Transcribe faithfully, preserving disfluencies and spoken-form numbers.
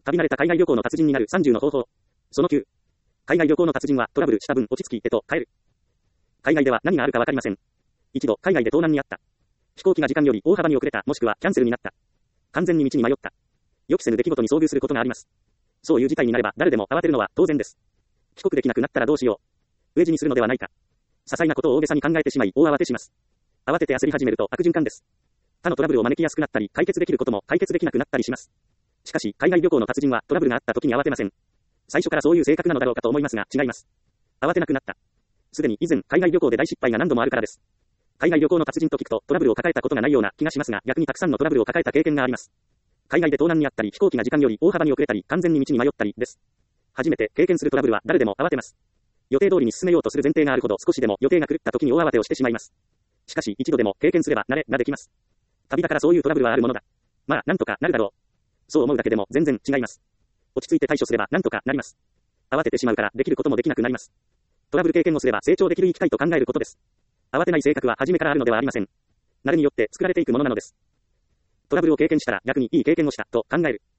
旅慣れた海外旅行の達人になるさんじゅうの方法。そのきゅう。海外旅行の達人はトラブルした分落ち着きへと帰る。海外では何があるかわかりません。一度海外で盗難にあった。飛行機が時間より大幅に遅れた、もしくはキャンセルになった。完全に道に迷った。予期せぬ出来事に遭遇することがあります。そういう事態になれば誰でも慌てるのは当然です。帰国できなくなったらどうしよう。飢え死にするのではないか。些細なことを大げさに考えてしまい大慌てします。慌てて焦り始めると悪循環です。他のトラブルを招きやすくなったり、解決できることも解決できなくなったりします。しかし、海外旅行の達人はトラブルがあった時に慌てません。最初からそういう性格なのだろうかと思いますが、違います。慌てなくなった。すでに以前、海外旅行で大失敗が何度もあるからです。海外旅行の達人と聞くと、トラブルを抱えたことがないような気がしますが、逆にたくさんのトラブルを抱えた経験があります。海外で盗難にあったり、飛行機が時間より大幅に遅れたり、完全に道に迷ったりです。初めて経験するトラブルは誰でも慌てます。予定通りに進めようとする前提があるほど少しでも予定が狂った時に大慌てをしてしまいます。しかし、一度でも経験すれば慣れができます。旅だからそういうトラブルはあるものだ。まあ、なんとかなるだろう。そう思うだけでも全然違います。落ち着いて対処すればなんとかなります。慌ててしまうからできることもできなくなります。トラブル経験をすれば成長できる生きたいと考えることです。慌てない性格は初めからあるのではありません。慣れによって作られていくものなのです。トラブルを経験したら逆にいい経験をしたと考える。